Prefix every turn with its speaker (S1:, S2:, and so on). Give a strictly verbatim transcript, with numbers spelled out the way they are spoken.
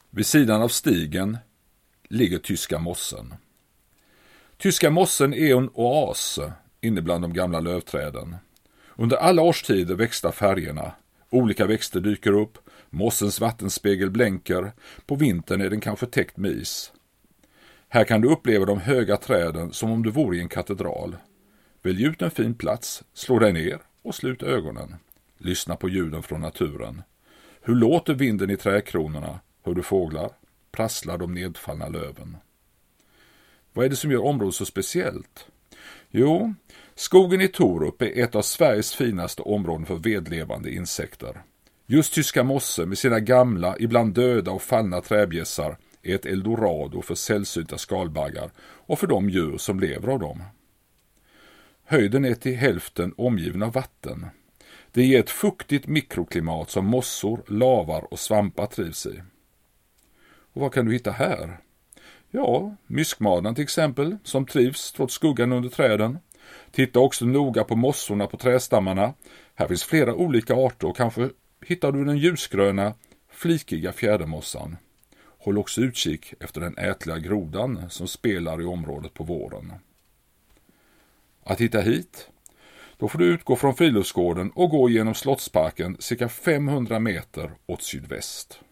S1: Vid sidan av stigen ligger Tyska mossen. Tyska mossen är en oas inne bland de gamla lövträden. Under alla årstider växlar färgerna. Olika växter dyker upp, mossens vattenspegel blänker, på vintern är den kanske täckt med is. Här kan du uppleva de höga träden som om du vore i en katedral. Välj ut en fin plats, slå dig ner och slut ögonen. Lyssna på ljuden från naturen. Hur låter vinden i trädkronorna? Hör du fåglar? Prasslar de nedfallna löven? Vad är det som gör området så speciellt? Jo, skogen i Torup är ett av Sveriges finaste områden för vedlevande insekter. Just Tyska mosse med sina gamla, ibland döda och fallna träbjässar är ett eldorado för sällsynta skalbaggar och för de djur som lever av dem. Höjden är till hälften omgiven av vatten. Det ger ett fuktigt mikroklimat som mossor, lavar och svampar trivs i. Och vad kan du hitta här? Ja, myskmadan till exempel, som trivs trots skuggan under träden. Titta också noga på mossorna på trästammarna. Här finns flera olika arter och kanske hittar du den ljusgröna, flikiga fjädermossan. Håll också utkik efter den ätliga grodan som spelar i området på våren. Att hitta hit? Då får du utgå från friluftsgården och gå genom Slottsparken cirka femhundra meter åt sydväst.